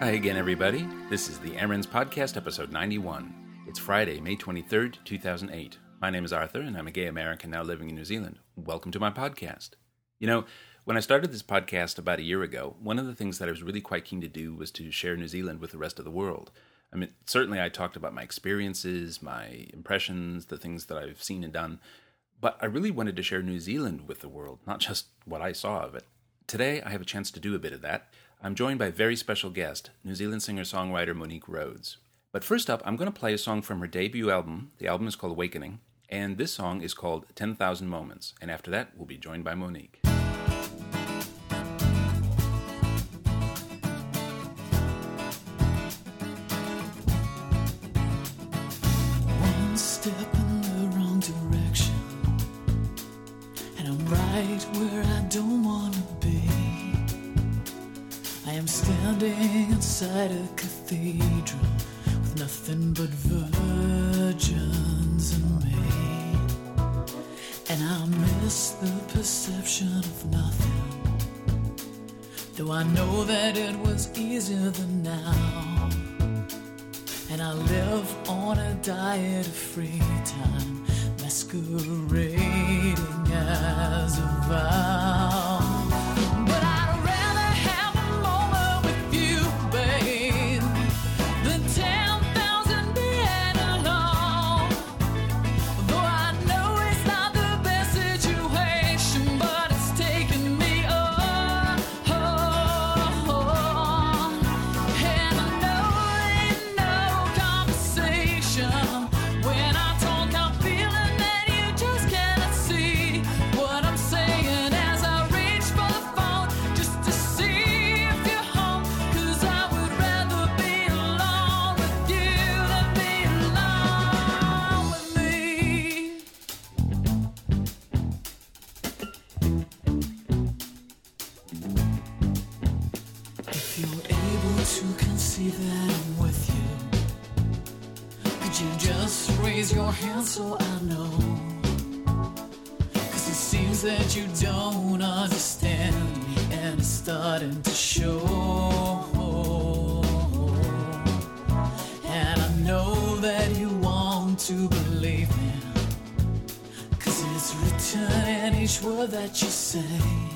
Hi again, everybody. This is the Aaron's Podcast, episode 91. It's Friday, May 23rd, 2008. My name is Arthur, and I'm a gay American now living in New Zealand. Welcome to my podcast. You know, when I started this podcast about a year ago, one of the things that I was really quite keen to do was to share New Zealand with the rest of the world. I mean, certainly I talked about my experiences, my impressions, the things that I've seen and done, but I really wanted to share New Zealand with the world, not just what I saw of it. Today, I have a chance to do a bit of that. I'm joined by a very special guest, New Zealand singer-songwriter Monique Rhodes. But first up, I'm going to play a song from her debut album. The album is called Awakening, and this song is called 10,000 Moments. And after that, we'll be joined by Monique. One step in the wrong direction, and I'm right where I don't want to be. I am standing inside a cathedral with nothing but virgins in me, and I miss the perception of nothing, though I know that it was easier than now. And I live on a diet of free time, masquerading as a vow. But I'd rather have a moment with you, babe, than 10,000 being alone. Though I know it's not the best situation, but it's taking me on. And I know ain't no conversation. When I talk, I'm feeling that you just cannot see what I'm saying as I reach for the phone just to see if you're home. 'Cause I would rather be alone with you than be alone with me. If you're able to conceive that I'm with you, could you just raise your hand so I know? 'Cause it seems that you don't understand me, and it's starting to show. And I know that you want to believe me, 'cause it's written in each word that you say.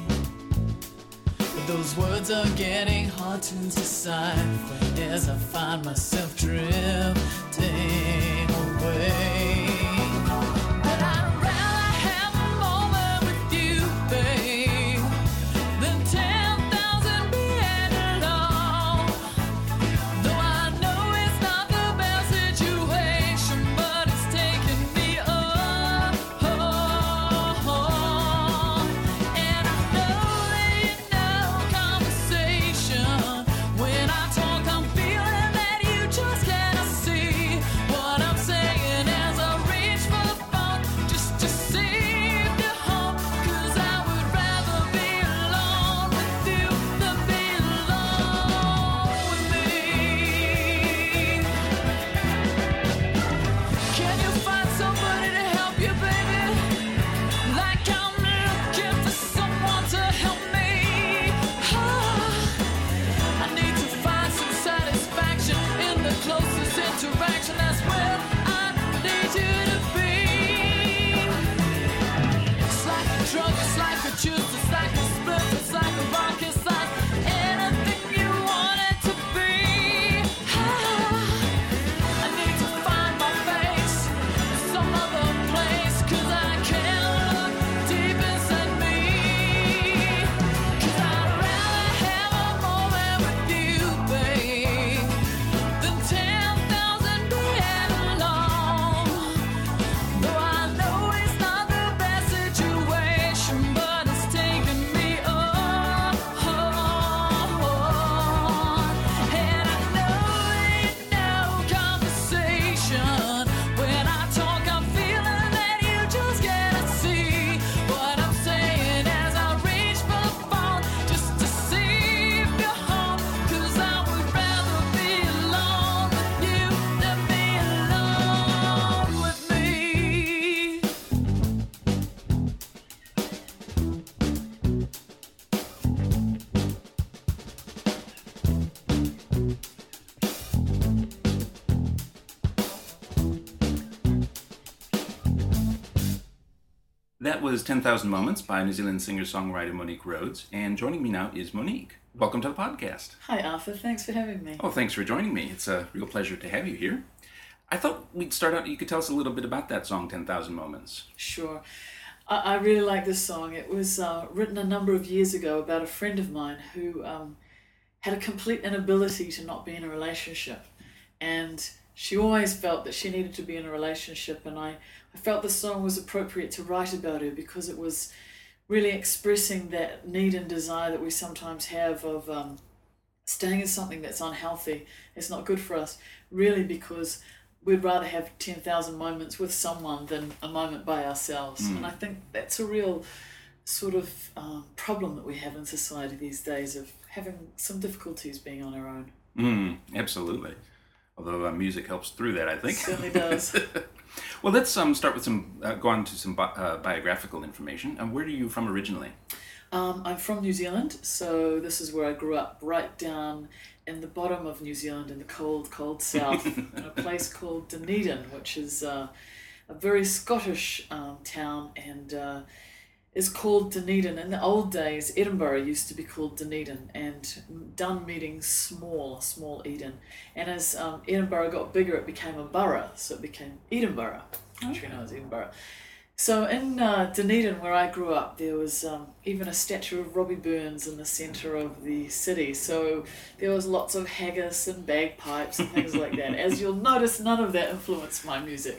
But those words are getting hard to decipher as I find myself drifting away. But I'd rather have a moment with you, babe, than 10,000 being alone. Though I know it's not the best situation, but it's taking me on. And I know that you know conversation. When I talk, I'm feeling that you just cannot see what I'm saying as I reach for the phone just to see if you're home. 'Cause I would rather be alone with you than be alone with me. Can you find somebody to help you, baby? Like I'm looking for someone to help me. I need to find some satisfaction in the closest interaction. That's where I need you to be. It's like a drug, it's like a juice, it's like a split, it's like a rock, it's like anything you want it to be. I need to find my face in some other place, 'cause I can't look deep inside me. 'Cause I'd rather have a moment with you, babe, than 10,000 being alone. Though I know it's not the best situation, but it's taking me That was 10,000 Moments by New Zealand singer-songwriter Monique Rhodes, and joining me now is Monique. Welcome to the podcast. Hi Arthur, thanks for having me. Oh, thanks for joining me. It's a real pleasure to have you here. I thought we'd start out, you could tell us a little bit about that song, 10,000 Moments. Sure. I really like this song. It was written a number of years ago about a friend of mine who had a complete inability to not be in a relationship. And she always felt that she needed to be in a relationship, and I felt the song was appropriate to write about her because it was really expressing that need and desire that we sometimes have of staying in something that's unhealthy. It's not good for us, really, because we'd rather have 10,000 moments with someone than a moment by ourselves. And I think that's a real sort of problem that we have in society these days, of having some difficulties being on our own. Absolutely. Although music helps through that, I think. It certainly does. Well, let's start with go on to some biographical information. Where are you from originally? I'm from New Zealand, so this is where I grew up, right down in the bottom of New Zealand in the cold, cold south, in a place called Dunedin, which is a very Scottish town, and is called Dunedin. In the old days, Edinburgh used to be called Dunedin, and Dun meaning small Eden. And as Edinburgh got bigger, it became a borough, so it became Edinburgh, which we know as Edinburgh. So in Dunedin, where I grew up, there was even a statue of Robbie Burns in the centre of the city. So there was lots of haggis and bagpipes and things like that. As you'll notice, none of that influenced my music.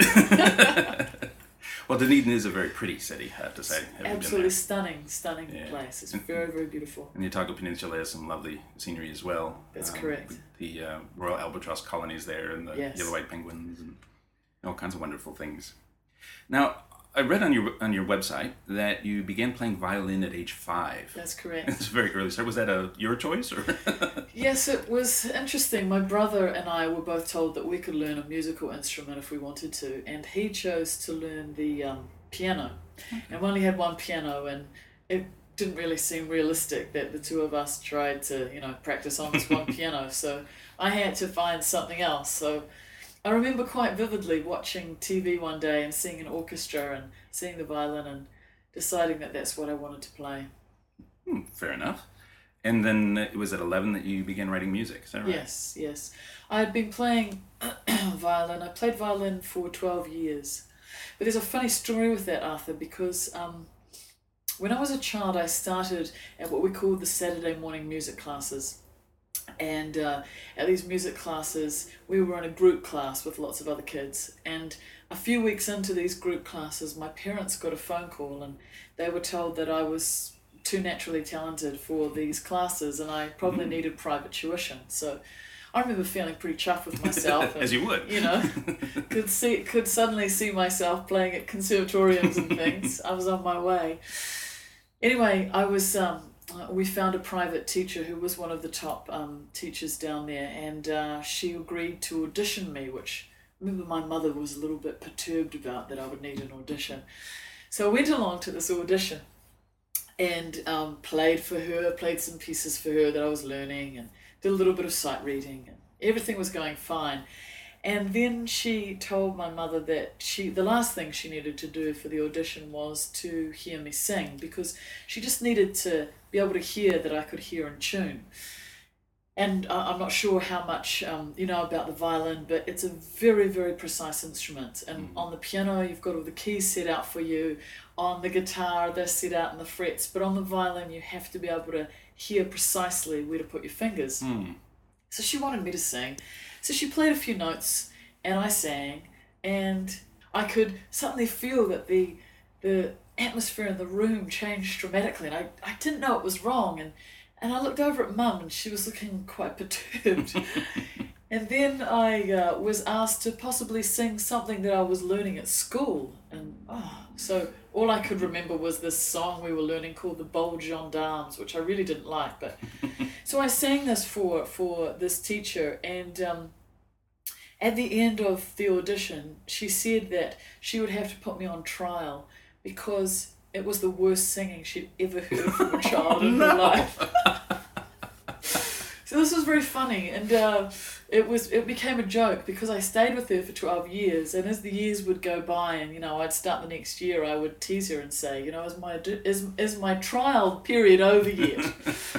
Well, Dunedin is a very pretty city, I have to say. Absolutely stunning place. It's very, very beautiful. And the Otago Peninsula has some lovely scenery as well. That's correct. The Royal Albatross colonies there, and the Yes. yellow-white penguins, and all kinds of wonderful things. Now, I read on your website that you began playing violin at age 5. That's correct. It's a very early start. Was that your choice, or? Yes, it was interesting. My brother and I were both told that we could learn a musical instrument if we wanted to, and he chose to learn the piano. Okay. And we only had one piano, and it didn't really seem realistic that the two of us tried to, practice on this one piano. So I had to find something else. So I remember quite vividly watching TV one day and seeing an orchestra and seeing the violin and deciding that that's what I wanted to play. Fair enough. And then it was at 11 that you began writing music, is that right? Yes. I had been playing violin. I played violin for 12 years. But there's a funny story with that, Arthur, because when I was a child, I started at what we called the Saturday morning music classes. And at these music classes, we were in a group class with lots of other kids. And a few weeks into these group classes, my parents got a phone call, and they were told that I was too naturally talented for these classes, and I probably needed private tuition. So I remember feeling pretty chuffed with myself. And, as you would. Could suddenly see myself playing at conservatoriums and things. I was on my way. Anyway, I was... we found a private teacher who was one of the top teachers down there, and she agreed to audition me, which I remember my mother was a little bit perturbed about, that I would need an audition. So I went along to this audition and played some pieces for her that I was learning, and did a little bit of sight reading, and everything was going fine. And then she told my mother that the last thing she needed to do for the audition was to hear me sing, because she just needed to be able to hear that I could hear in tune. And I'm not sure how much you know about the violin, but it's a very, very precise instrument. And on the piano, you've got all the keys set out for you. On the guitar, they're set out in the frets. But on the violin, you have to be able to hear precisely where to put your fingers. So she wanted me to sing. So she played a few notes, and I sang, and I could suddenly feel that the atmosphere in the room changed dramatically, and I didn't know it was wrong, and I looked over at Mum, and she was looking quite perturbed. And then I was asked to possibly sing something that I was learning at school, and so all I could remember was this song we were learning called the Bold Gendarmes, which I really didn't like, but so I sang this for this teacher, and at the end of the audition, she said that she would have to put me on trial because it was the worst singing she'd ever heard from a child in her life. So this was very funny, and it became a joke because I stayed with her for 12 years, and as the years would go by, and I'd start the next year, I would tease her and say, is my trial period over yet?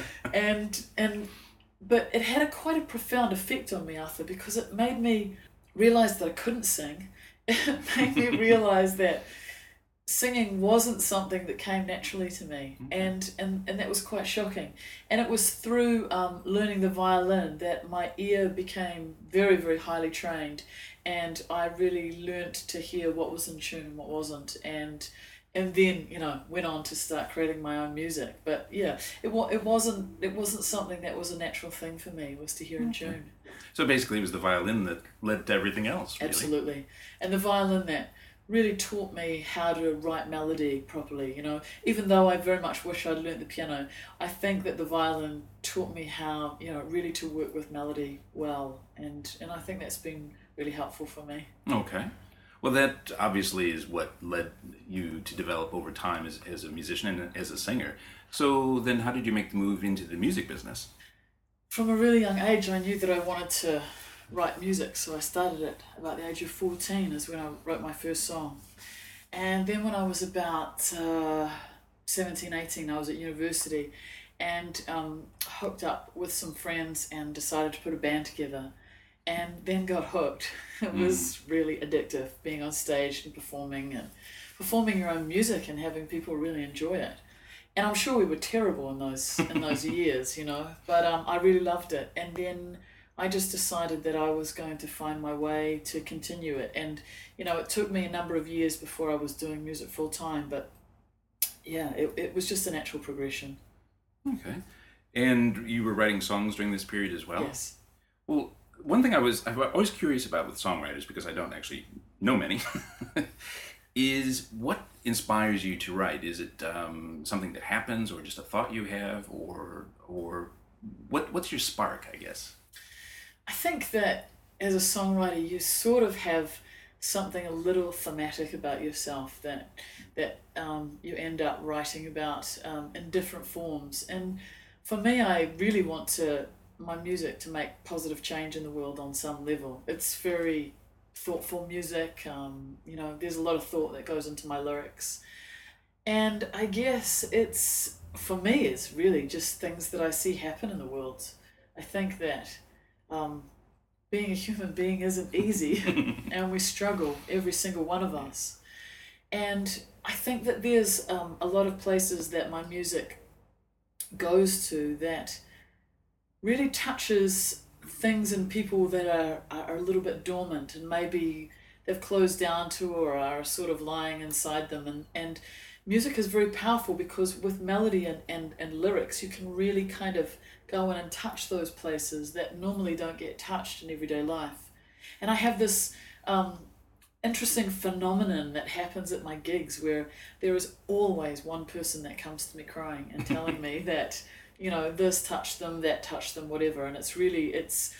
But it had quite a profound effect on me, Arthur, because it made me realise that I couldn't sing. It made me realise that singing wasn't something that came naturally to me, and that was quite shocking. And it was through learning the violin that my ear became very, very highly trained, and I really learnt to hear what was in tune and what wasn't, and then went on to start creating my own music. But yeah, it wasn't something that was a natural thing for me, was to hear in tune. So basically, it was the violin that led to everything else, really. Absolutely, and the violin that really taught me how to write melody properly. Even though I very much wish I'd learnt the piano, I think that the violin taught me how really to work with melody well, and I think that's been really helpful for me. Okay. Well, that obviously is what led you to develop over time as a musician and as a singer. So then how did you make the move into the music business? From a really young age, I knew that I wanted to write music, so I started at about the age of 14 is when I wrote my first song. And then when I was about 17, 18, I was at university and hooked up with some friends and decided to put a band together, and then got hooked. It was really addictive, being on stage and performing your own music and having people really enjoy it. And I'm sure we were terrible in those years, but I really loved it. And then I just decided that I was going to find my way to continue it. And, it took me a number of years before I was doing music full time, but yeah, it was just a natural progression. Okay. And you were writing songs during this period as well? Yes. Well, one thing I'm always curious about with songwriters, because I don't actually know many, is what inspires you to write? Is it something that happens, or just a thought you have, or what's your spark, I guess? I think that as a songwriter, you sort of have something a little thematic about yourself that you end up writing about in different forms. And for me, I really want my music to make positive change in the world on some level. It's very thoughtful music. There's a lot of thought that goes into my lyrics. And I guess for me, it's really just things that I see happen in the world. I think that being a human being isn't easy, and we struggle, every single one of us. And I think that there's a lot of places that my music goes to that really touches things in people that are a little bit dormant, and maybe they've closed down to, or are sort of lying inside them. And music is very powerful, because with melody and lyrics, you can really kind of go in and touch those places that normally don't get touched in everyday life. And I have this interesting phenomenon that happens at my gigs, where there is always one person that comes to me crying and telling me that this touched them, that touched them, whatever. And it's really,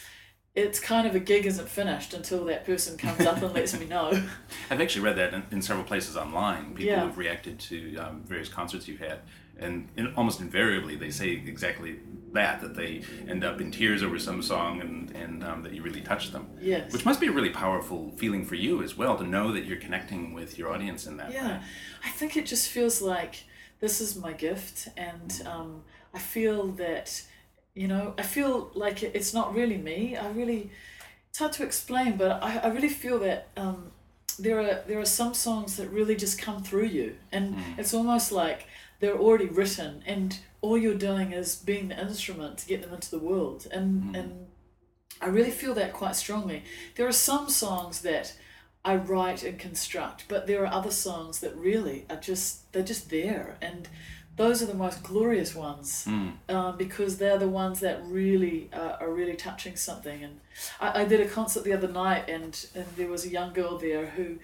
it's kind of, a gig isn't finished until that person comes up and lets me know. I've actually read that in several places online. People Yeah. who've reacted to various concerts you've had, and almost invariably they say exactly that they end up in tears over some song, and that you really touched them. Yes. Which must be a really powerful feeling for you as well, to know that you're connecting with your audience in that way. Yeah, I think it just feels like this is my gift, and I feel that, I feel like it's not really me. It's hard to explain, but I really feel that there are some songs that really just come through you, and it's almost like they're already written, and all you're doing is being the instrument to get them into the world. And I really feel that quite strongly. There are some songs that I write and construct, but there are other songs that really they're just there, and those are the most glorious ones, because they're the ones that really are really touching something. And I did a concert the other night, and there was a young girl there who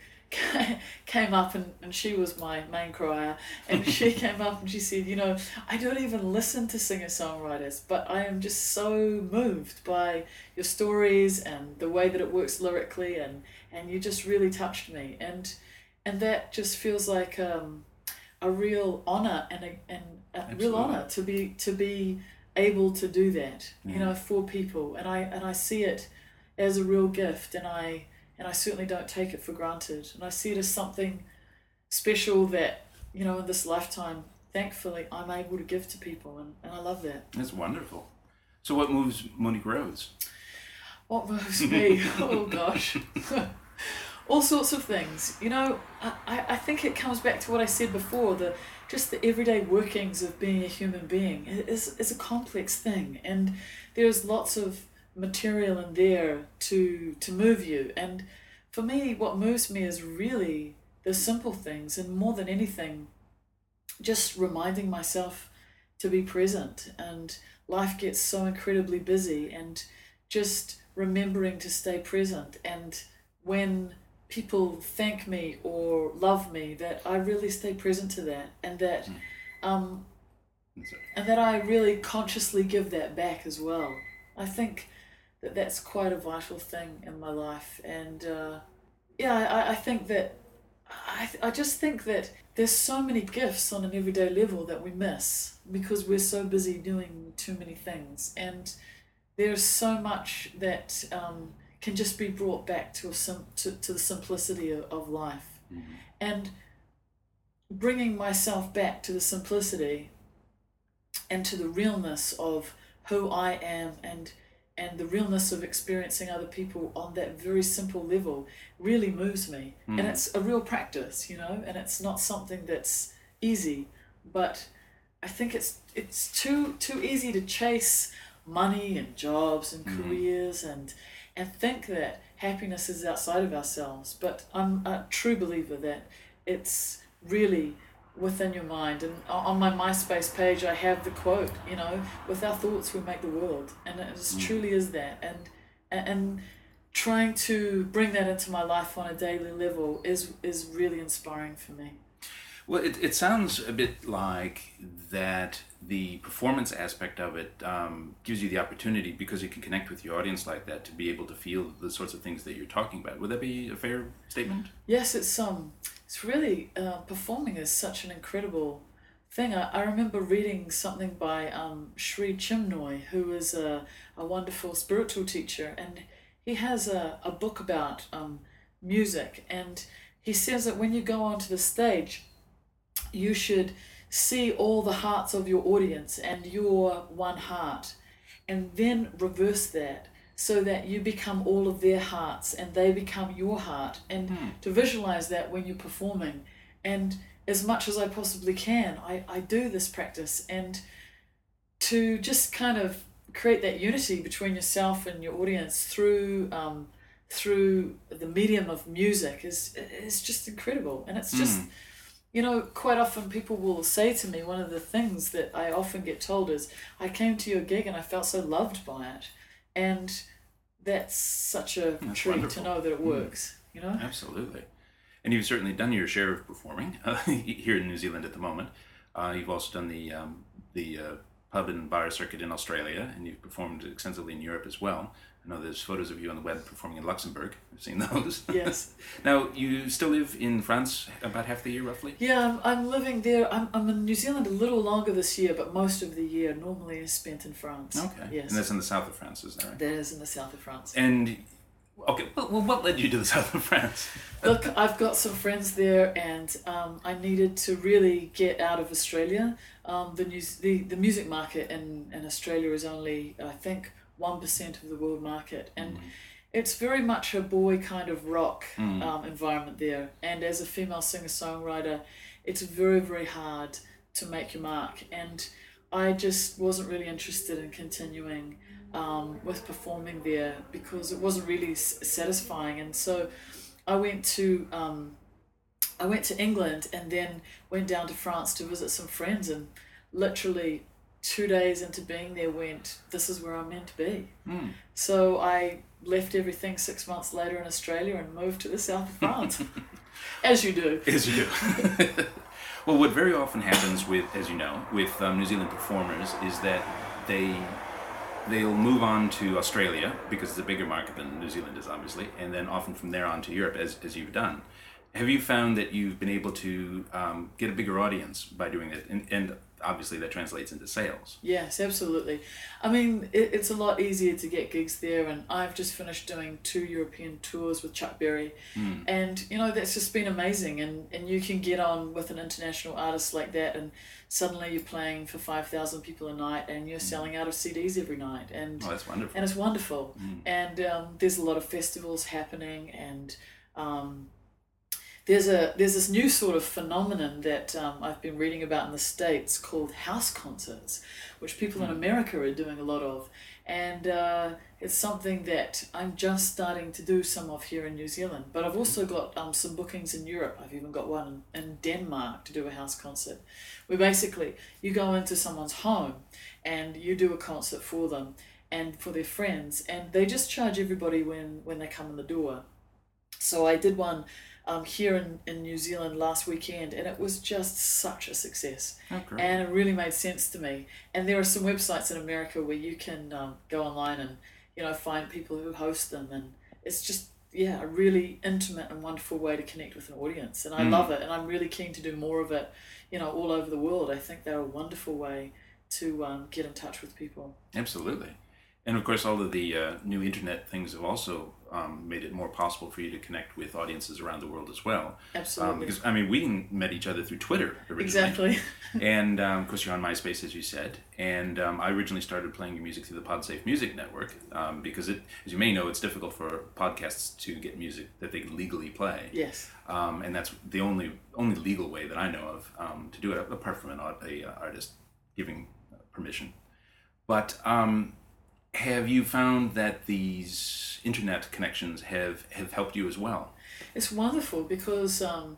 came up, and she was my main crier, and she came up and she said, I don't even listen to singer-songwriters, but I am just so moved by your stories and the way that it works lyrically, and you just really touched me, and that just feels like a real honor, and a real honor to be able to do that, you know, for people, and I see it as a real gift, and I certainly don't take it for granted, and I see it as something special that, you know, in this lifetime, thankfully, I'm able to give to people, and I love that. That's wonderful. So what moves Monique Rose? What moves me? Oh gosh. All sorts of things. You know, I think it comes back to what I said before, just the everyday workings of being a human being is a complex thing, and there's lots of material in there to move you. And for me, what moves me is really the simple things, and more than anything, just reminding myself to be present. And life gets so incredibly busy, and just remembering to stay present. And when people thank me or love me, that I really stay present to that, and that and that I really consciously give that back as well. I think that that's quite a vital thing in my life. And I think that I just think that there's so many gifts on an everyday level that we miss because we're so busy doing too many things, and there's so much that can just be brought back to the simplicity of life. And bringing myself back to the simplicity and to the realness of who I am, and the realness of experiencing other people on that very simple level really moves me. And it's a real practice, you know, and it's not something that's easy, but I think it's too easy to chase money and jobs and careers and think that happiness is outside of ourselves. But I'm a true believer that it's really within your mind. And on my MySpace page, I have the quote, you know, with our thoughts we make the world, and it truly is that. And trying to bring that into my life on a daily level is really inspiring for me. Well, it sounds a bit like that the performance aspect of it gives you the opportunity, because you can connect with your audience like that, to be able to feel the sorts of things that you're talking about. Would that be a fair statement? Yes, it's really, performing is such an incredible thing. I remember reading something by Sri Chinmoy, who is a wonderful spiritual teacher, and he has a book about music, and he says that when you go onto the stage, you should see all the hearts of your audience and your one heart, and then reverse that so that you become all of their hearts and they become your heart, and to visualize that when you're performing. And as much as I possibly can, I do this practice, and to just kind of create that unity between yourself and your audience through the medium of music is just incredible. And it's just, you know, quite often people will say to me, one of the things that I often get told is, I came to your gig and I felt so loved by it. And that's such a treat wonderful to know that it works, you know? Absolutely. And you've certainly done your share of performing here in New Zealand at the moment. You've also done the pub and bar circuit in Australia, and you've performed extensively in Europe as well. I know there's photos of you on the web performing in Luxembourg. I've seen those. Yes. Now, you still live in France about half the year, roughly? Yeah, I'm living there. I'm in New Zealand a little longer this year, but most of the year normally is spent in France. Okay. Yes. And that's in the south of France, is that right? That is in the south of France. And, okay, well, what led you to the south of France? Look, I've got some friends there, and I needed to really get out of Australia. The music market in Australia is only, I think, 1% of the world market, and it's very much a boy kind of rock environment there. And as a female singer-songwriter, it's very, very hard to make your mark. And I just wasn't really interested in continuing with performing there because it wasn't really satisfying. And so I went to England, and then went down to France to visit some friends, and literally 2 days into being there went, this is where I'm meant to be. So I left everything 6 months later in Australia and moved to the south of France. As you do. As you do. Well, what very often happens with, as you know, with New Zealand performers is that they'll move on to Australia because it's a bigger market than New Zealand is, obviously, and then often from there on to Europe, as you've done. Have you found that you've been able to get a bigger audience by doing it? And obviously that translates into sales. Yes, absolutely. I mean, it's a lot easier to get gigs there, and I've just finished doing 2 European tours with Chuck Berry, and that's just been amazing. And you can get on with an international artist like that, and suddenly you're playing for 5,000 people a night, and you're selling out of CDs every night, and That's wonderful. and it's wonderful. And there's a lot of festivals happening, and there's this new sort of phenomenon that I've been reading about in the States called house concerts, which people in America are doing a lot of. And it's something that I'm just starting to do some of here in New Zealand. But I've also got some bookings in Europe. I've even got one in Denmark to do a house concert, where basically you go into someone's home and you do a concert for them and for their friends, and they just charge everybody when they come in the door. So I did one here in New Zealand last weekend, and it was just such a success. Oh, great. And it really made sense to me. And there are some websites in America where you can go online and find people who host them, and it's just a really intimate and wonderful way to connect with an audience. And I love it, and I'm really keen to do more of it all over the world. I think they're a wonderful way to get in touch with people. Absolutely. And of course, all of the new internet things have also made it more possible for you to connect with audiences around the world as well. Absolutely. Because, we met each other through Twitter originally. Exactly. And of course, you're on MySpace, as you said. And I originally started playing your music through the PodSafe Music Network because, as you may know, it's difficult for podcasts to get music that they can legally play. Yes. And that's the only legal way that I know of to do it, apart from an artist giving permission. But have you found that these internet connections have helped you as well? It's wonderful because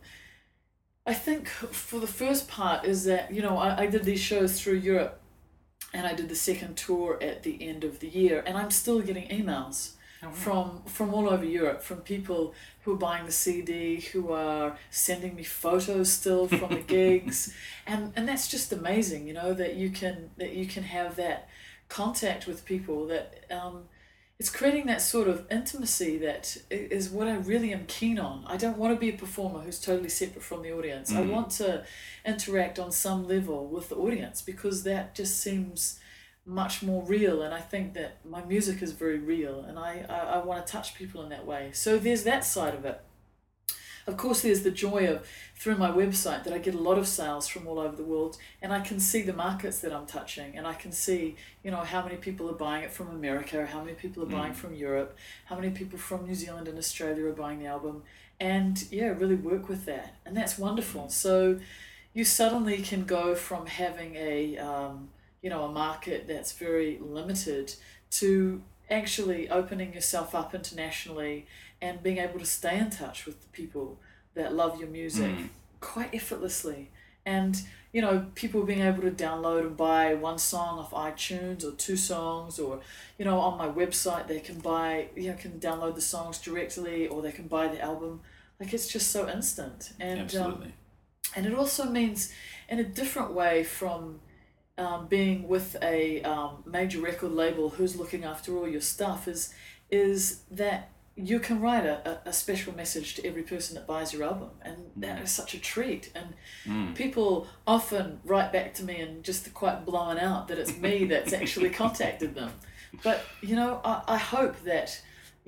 I think for the first part is that, I did these shows through Europe, and I did the second tour at the end of the year, and I'm still getting emails from all over Europe, from people who are buying the CD, who are sending me photos still from the gigs, and that's just amazing, that you can have that contact with people, that it's creating that sort of intimacy that is what I really am keen on. I don't want to be a performer who's totally separate from the audience. I want to interact on some level with the audience, because that just seems much more real, and I think that my music is very real, and I want to touch people in that way. So there's that side of it. Of course, there's the joy of, through my website, that I get a lot of sales from all over the world, and I can see the markets that I'm touching, and I can see, how many people are buying it from America, how many people are buying from Europe, how many people from New Zealand and Australia are buying the album, and really work with that, and that's wonderful. So you suddenly can go from having a market that's very limited to actually opening yourself up internationally and being able to stay in touch with the people that love your music quite effortlessly. And, people being able to download and buy one song off iTunes, or 2 songs, or, on my website they can buy, can download the songs directly, or they can buy the album. Like, it's just so instant. And, Absolutely. And it also means, in a different way from being with a major record label who's looking after all your stuff, is that you can write a special message to every person that buys your album, and that is such a treat. And people often write back to me and just quite blown out that it's me that's actually contacted them. But I hope that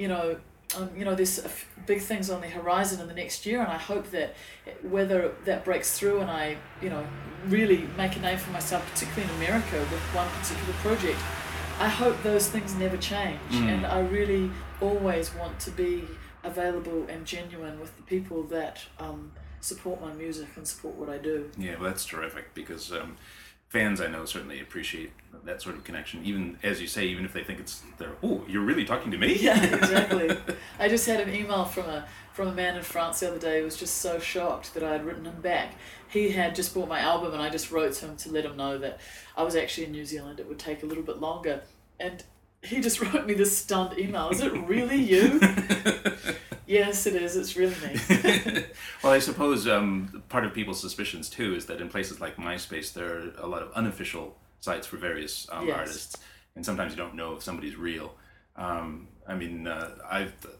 there's big things on the horizon in the next year, and I hope that whether that breaks through and I really make a name for myself, particularly in America with one particular project, I hope those things never change. And I really always want to be available and genuine with the people that support my music and support what I do. Yeah, well, that's terrific, because fans, I know, certainly appreciate that sort of connection, even, as you say, even if they think you're really talking to me? Yeah, exactly. I just had an email from a man in France the other day who was just so shocked that I had written him back. He had just bought my album, and I just wrote to him to let him know that I was actually in New Zealand. It would take a little bit longer. And he just wrote me this stunned email. Is it really you? Yes, it is. It's really me. Well, I suppose part of people's suspicions, too, is that in places like MySpace, there are a lot of unofficial sites for various artists, and sometimes you don't know if somebody's real. I've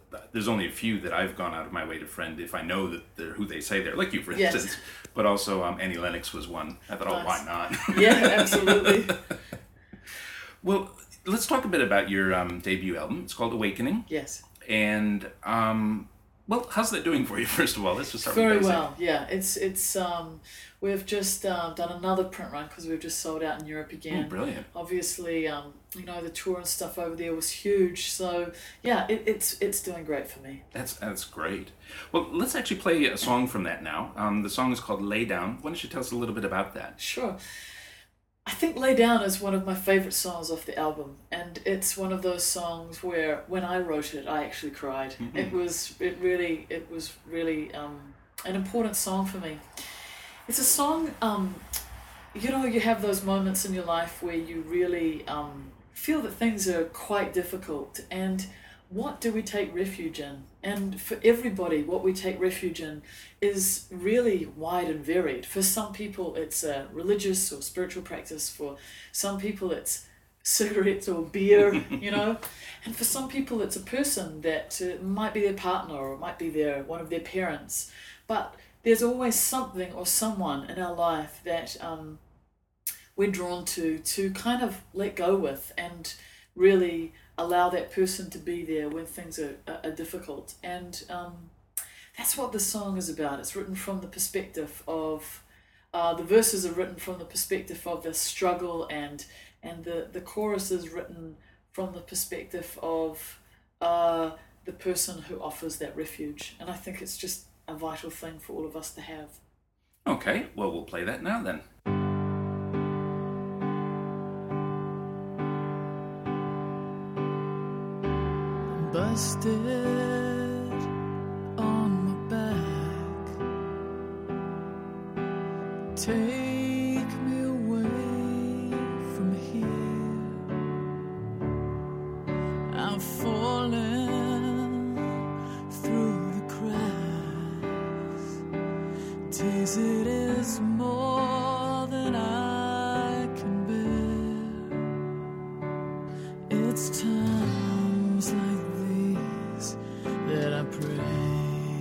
there's only a few that I've gone out of my way to friend if I know that they're who they say they're, like you, for Yes. instance. But also Annie Lennox was one. I thought, oh, why Nice. not? Yeah, absolutely. Well, let's talk a bit about your debut album. It's called Awakening. Yes. And, well, how's that doing for you, first of all? Let's just start Very with basic. well, yeah. It's we've just done another print run because we've just sold out in Europe again. Oh, brilliant. Obviously, you know, the tour and stuff over there was huge. So yeah, it's doing great for me. That's great. Well, let's actually play a song from that now. The song is called Lay Down. Why don't you tell us a little bit about that? Sure. I think Lay Down is one of my favorite songs off the album, and it's one of those songs where when I wrote it, I actually cried. It was really an important song for me. It's a song, you know, you have those moments in your life where you really feel that things are quite difficult, and what do we take refuge in? And for everybody, what we take refuge in is really wide and varied. For some people, it's a religious or spiritual practice. For some people, it's cigarettes or beer, you know. And for some people, it's a person that might be their partner or it might be one of their parents. But there's always something or someone in our life that we're drawn to kind of let go with and really allow that person to be there when things are difficult. And that's what the song is about. It's written from the perspective of, the verses are written from the perspective of the struggle, and the chorus is written from the perspective of the person who offers that refuge. And I think it's just a vital thing for all of us to have. Okay, well, we'll play that now then. Busted on my back. Take me away from here. I'm falling through the cracks. Tease it is more than I can bear. It's times like that I pray,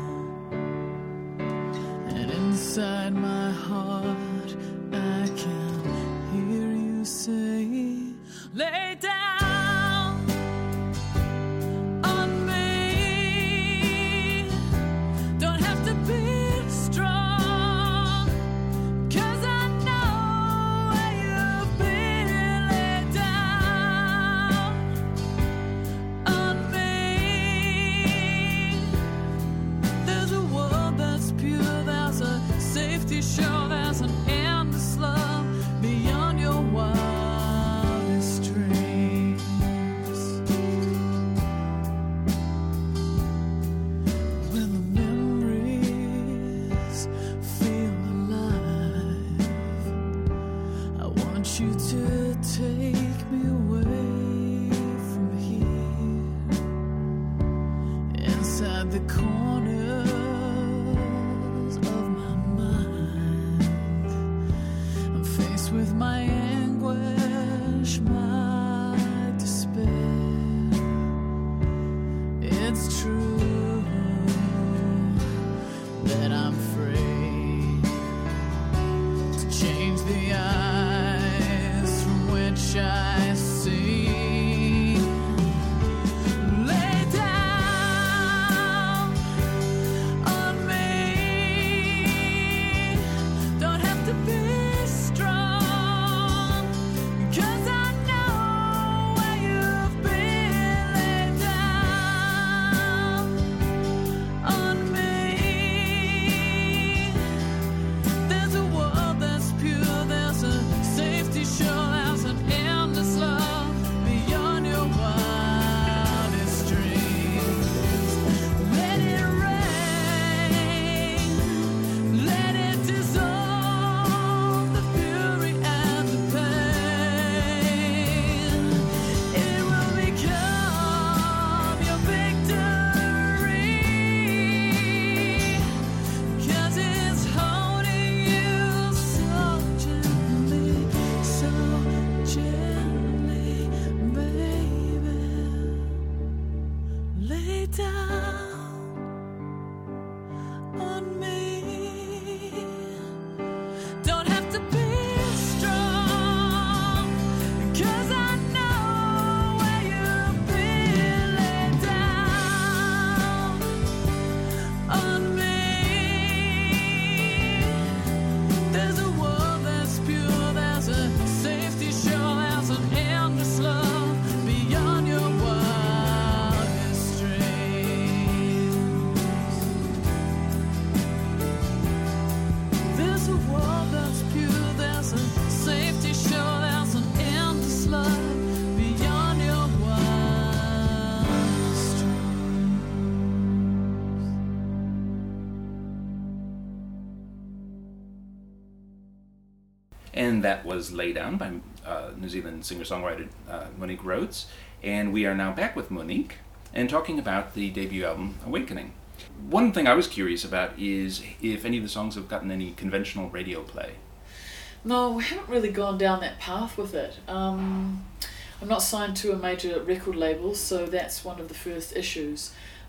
and inside my heart I can hear you say, lay down on me, don't have to be strong, 'cause I know where you've been. Lay down on me. There's a world that's pure, there's a safety shore, there's an endless love beyond your wildest dreams. When the memories feel alive, I want you to take me away from here. Inside the corners of my mind, I'm faced with my anguish, my despair. It's true that I'm afraid to change the eyes from which I see. Lay down and that was Lay Down by New Zealand singer-songwriter Monique Rhodes. And we are now back with Monique and talking about the debut album, Awakening. One thing I was curious about is if any of the songs have gotten any conventional radio play. No, we haven't really gone down that path with it. I'm not signed to a major record label, so that's one of the first issues.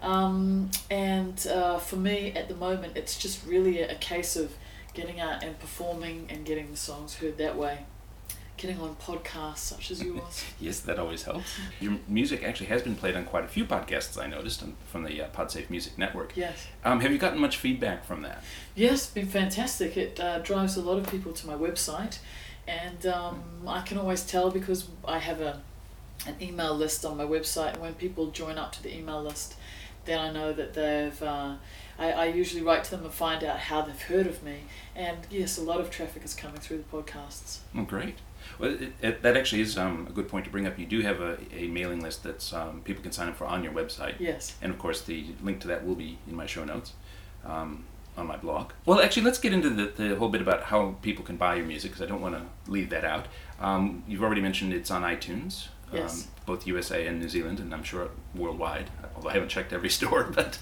For me, at the moment, it's just really a case of getting out and performing and getting the songs heard that way. Getting on podcasts such as yours. Yes, that always helps. Your music actually has been played on quite a few podcasts, I noticed, from the PodSafe Music Network. Yes. Have you gotten much feedback from that? Yes, it's been fantastic. It drives a lot of people to my website, and I can always tell because I have an email list on my website, and when people join up to the email list, then I know that they've... I usually write to them and find out how they've heard of me, and yes, a lot of traffic is coming through the podcasts. Oh, great. Well, that actually is a good point to bring up. You do have a mailing list that people can sign up for on your website. Yes. And of course, the link to that will be in my show notes on my blog. Well, actually, let's get into the whole bit about how people can buy your music, because I don't want to leave that out. You've already mentioned it's on iTunes, Yes. both USA and New Zealand, and I'm sure worldwide, although I haven't checked every store, but...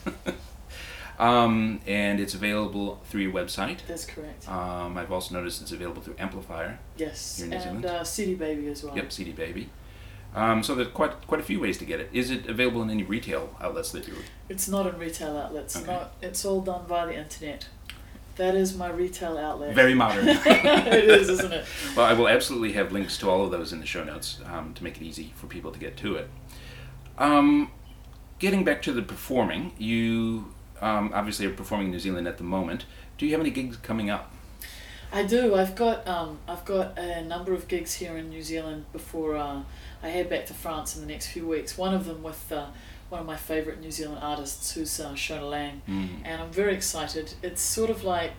and it's available through your website. That's correct. I've also noticed it's available through Amplifier. Yes, Here in New and Zealand. CD Baby as well. Yep, CD Baby. So there's quite a few ways to get it. Is it available in any retail outlets that you're... It's not in retail outlets. Okay. No, it's all done via the internet. That is my retail outlet. Very modern. It is, isn't it? Well, I will absolutely have links to all of those in the show notes to make it easy for people to get to it. Getting back to the performing, you obviously are performing in New Zealand at the moment. Do you have any gigs coming up? I do. I've got a number of gigs here in New Zealand before I head back to France in the next few weeks. One of them with one of my favourite New Zealand artists, who's Shona Lang, and I'm very excited. It's sort of like,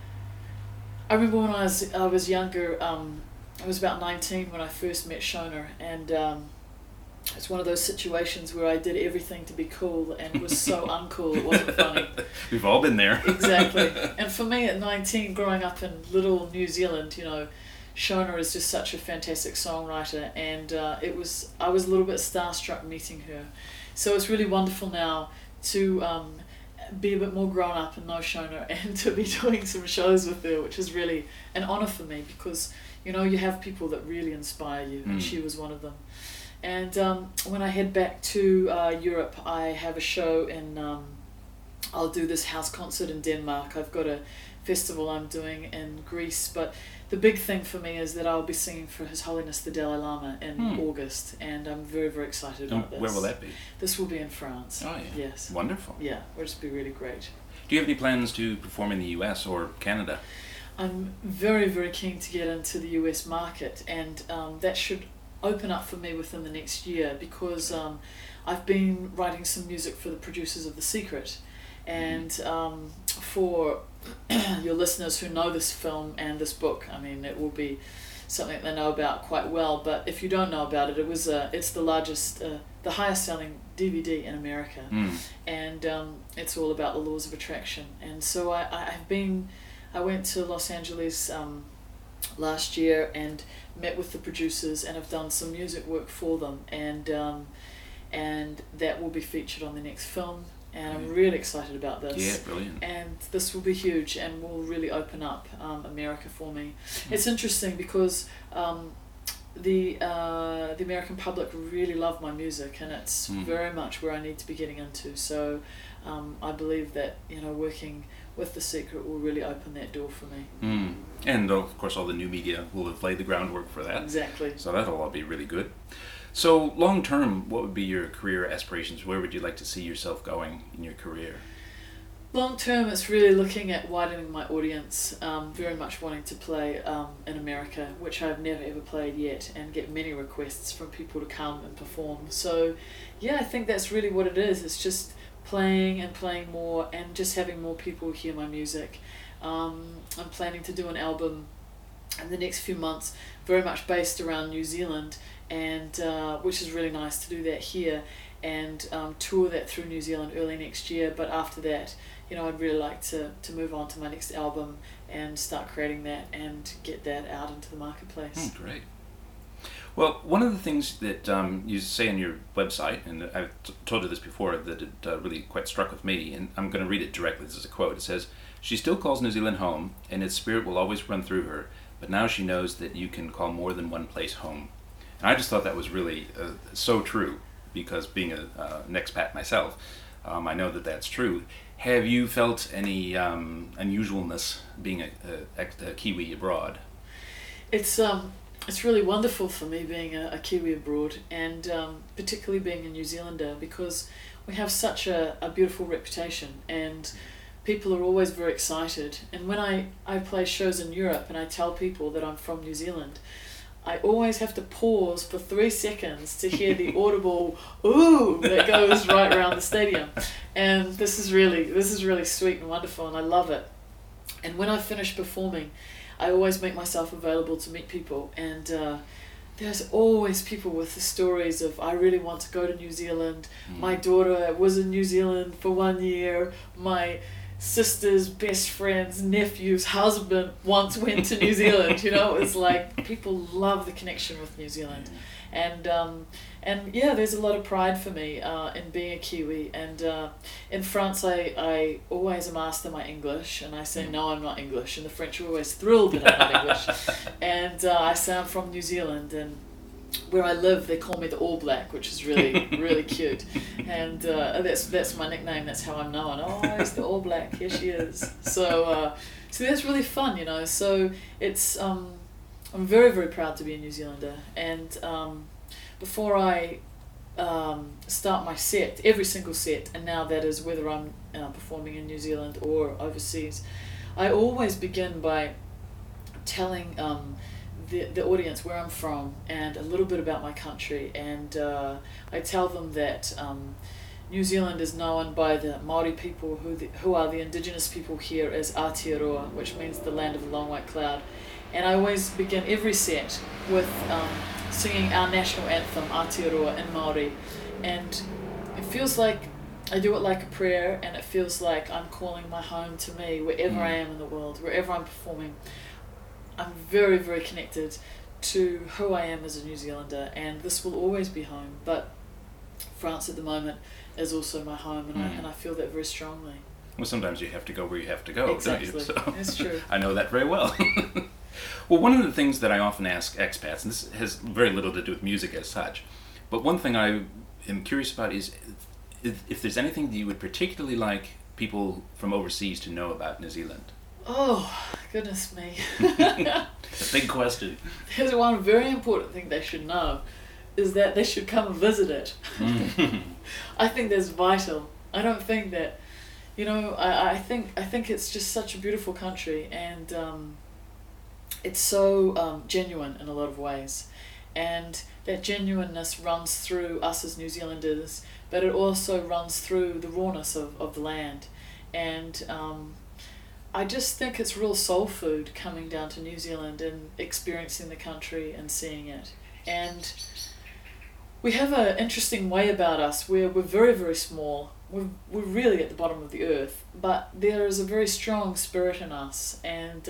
I remember when I was younger. I was about 19 when I first met Shona, and it's one of those situations where I did everything to be cool and was so uncool it wasn't funny. We've all been there. Exactly. And for me at 19, growing up in little New Zealand, Shona is just such a fantastic songwriter, and I was a little bit starstruck meeting her. So it's really wonderful now to be a bit more grown up and know Shona, and to be doing some shows with her, which is really an honour for me, because you have people that really inspire you, and she was one of them. And when I head back to Europe, I have a show in, I'll do this house concert in Denmark. I've got a festival I'm doing in Greece, but the big thing for me is that I'll be singing for His Holiness the Dalai Lama in August, and I'm very, very excited about this. Where will that be? This will be in France. Oh, yeah. Yes. Wonderful. Yeah, it'll just be really great. Do you have any plans to perform in the US or Canada? I'm very, very keen to get into the US market, and that should open up for me within the next year, because I've been writing some music for the producers of The Secret, and for your listeners who know this film and this book, I mean, it will be something they know about quite well, but if you don't know about it, it's the largest, the highest selling DVD in America, and it's all about the laws of attraction. And so I went to Los Angeles last year and met with the producers, and have done some music work for them, and that will be featured on the next film, and I'm really excited about this. Yeah, brilliant. And this will be huge and will really open up America for me. It's interesting because the American public really love my music, and it's very much where I need to be getting into. So I believe that working with The Secret will really open that door for me. And of course all the new media will have laid the groundwork for that. Exactly. So that'll all be really good. So long term, what would be your career aspirations? Where would you like to see yourself going in your career? Long term, it's really looking at widening my audience, very much wanting to play in America, which I've never ever played yet, and get many requests from people to come and perform. So yeah, I think that's really what it is. It's just playing and playing more, and just having more people hear my music. I'm planning to do an album in the next few months, very much based around New Zealand, and which is really nice to do that here. and tour that through New Zealand early next year. But after that, I'd really like to move on to my next album and start creating that and get that out into the marketplace. Great. Well, one of the things that you say on your website, and I've told you this before, that it really quite struck with me, and I'm going to read it directly. This is a quote. It says, "She still calls New Zealand home, and its spirit will always run through her, but now she knows that you can call more than one place home." And I just thought that was really so true, because being an expat myself, I know that that's true. Have you felt any unusualness being a Kiwi abroad? It's really wonderful for me being a Kiwi abroad, and particularly being a New Zealander, because we have such a beautiful reputation, and people are always very excited. And when I play shows in Europe and I tell people that I'm from New Zealand, I always have to pause for 3 seconds to hear the audible ooh that goes right around the stadium. And this is really sweet and wonderful, and I love it. And when I finish performing, I always make myself available to meet people, and there's always people with the stories of, I really want to go to New Zealand. My daughter was in New Zealand for 1 year. My sister's best friend's nephew's husband once went to New Zealand. It's like people love the connection with New Zealand. And yeah, there's a lot of pride for me in being a Kiwi. And in France, I always am asked, am I English? And I say, no, I'm not English. And the French are always thrilled that I'm not English. And I say I'm from New Zealand. And where I live, they call me the All Black, which is really, really cute. And that's my nickname. That's how I'm known. Oh, it's the All Black. Here she is. So that's really fun, So it's I'm very, very proud to be a New Zealander. And before I start my set, every single set, and now that is whether I'm performing in New Zealand or overseas, I always begin by telling the audience where I'm from and a little bit about my country, and I tell them that New Zealand is known by the Maori people who are the indigenous people here as Aotearoa, which means the land of the long white cloud. And I always begin every set with singing our national anthem, Aotearoa, in Māori. And it feels like I do it like a prayer, and it feels like I'm calling my home to me wherever I am in the world, wherever I'm performing. I'm very, very connected to who I am as a New Zealander, and this will always be home. But France at the moment is also my home, and I feel that very strongly. Well, sometimes you have to go where you have to go, exactly. don't you? So, it's true. I know that very well. Well, one of the things that I often ask expats, and this has very little to do with music as such, but one thing I am curious about is if there's anything that you would particularly like people from overseas to know about New Zealand. Oh, goodness me. A big question. There's one very important thing they should know, is that they should come and visit it. I think that's vital. I don't think that, I think it's just such a beautiful country, and it's so genuine in a lot of ways, and that genuineness runs through us as New Zealanders, but it also runs through the rawness of the land. And I just think it's real soul food coming down to New Zealand and experiencing the country and seeing it. And we have an interesting way about us where we're very, very small. We're really at the bottom of the earth, but there is a very strong spirit in us. And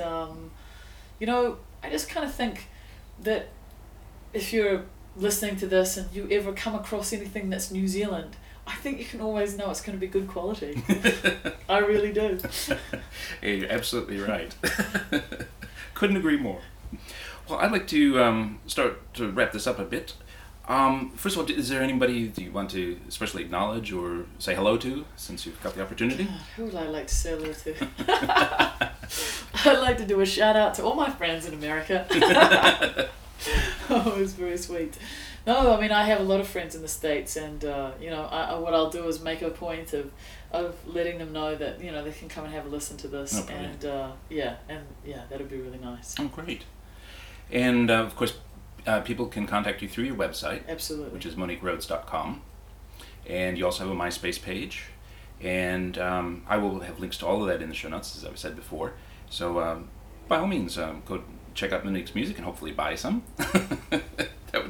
I just kind of think that if you're listening to this and you ever come across anything that's New Zealand, I think you can always know it's going to be good quality. I really do. Yeah, you're absolutely right. Couldn't agree more. Well, I'd like to start to wrap this up a bit. First of all, is there anybody that you want to especially acknowledge or say hello to, since you've got the opportunity? Who would I like to say hello to? I'd like to do a shout out to all my friends in America. Oh, it's very sweet. No, I mean, I have a lot of friends in the States, and what I'll do is make a point of letting them know that they can come and have a listen to this. Oh, and that'd be really nice. Oh, great. And of course, people can contact you through your website. Absolutely. Which is MoniqueRhodes.com. And you also have a MySpace page. And I will have links to all of that in the show notes, as I've said before. So by all means, go check out Monique's music and hopefully buy some. That would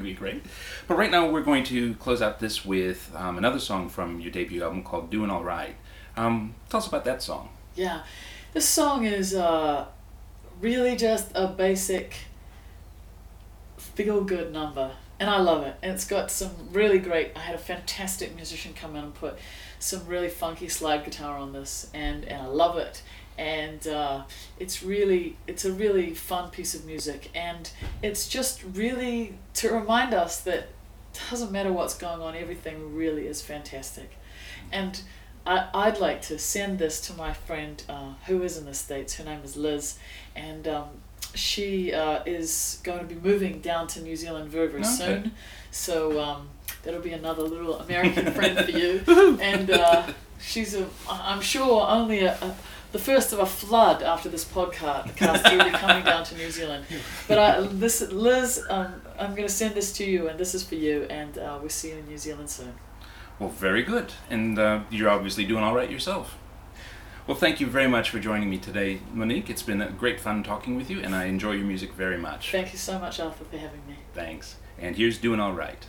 be great. But right now we're going to close out this with another song from your debut album called Doing All Right. Tell us about that song. Yeah, this song is really just a basic feel-good number, and I love it. And it's got some really great, I had a fantastic musician come in and put some really funky slide guitar on this, and I love it. And it's a really fun piece of music, and it's just really to remind us that it doesn't matter what's going on, everything really is fantastic. And I'd like to send this to my friend who is in the States. Her name is Liz, and she is going to be moving down to New Zealand very, very soon. So that'll be another little American friend for you. And she's, I'm sure, only the first of a flood after this podcast will be coming down to New Zealand. But Liz, I'm going to send this to you, and this is for you, and we'll see you in New Zealand soon. Well, very good. And you're obviously doing all right yourself. Well, thank you very much for joining me today, Monique. It's been great fun talking with you, and I enjoy your music very much. Thank you so much, Arthur, for having me. Thanks. And here's Doing All Right.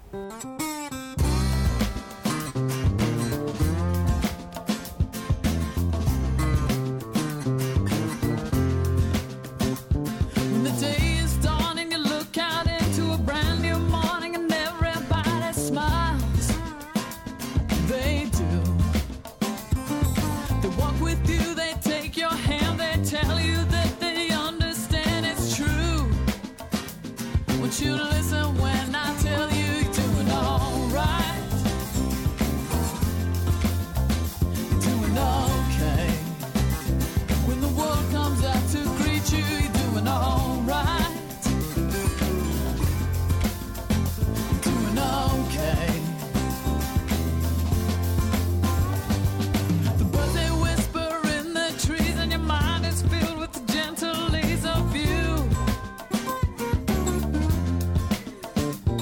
When the day is dawning, you look out into a brand new morning, and everybody smiles. They do. They walk with you, they take your hand, they tell you that they understand it's true. Won't you listen when I tell you you're doing all right? You're doing okay. When the world comes out to greet you, you're doing all right. You're doing okay. The birds they whisper in the trees, and your mind is filled with the gentle ease of you.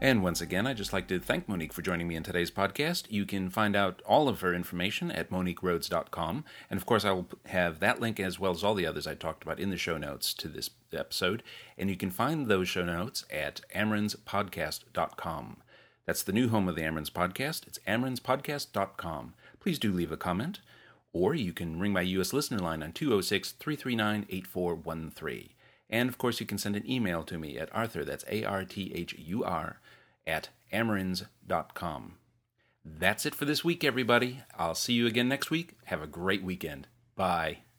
And once again, I'd just like to thank Monique for joining me in today's podcast. You can find out all of her information at moniquerhodes.com. And of course, I will have that link as well as all the others I talked about in the show notes to this episode. And you can find those show notes at amronspodcast.com. That's the new home of the Amron's Podcast. It's amronspodcast.com. Please do leave a comment, or you can ring my U.S. listener line on 206-339-8413. And, of course, you can send an email to me at Arthur, that's ARTHUR, at amrins.com. That's it for this week, everybody. I'll see you again next week. Have a great weekend. Bye.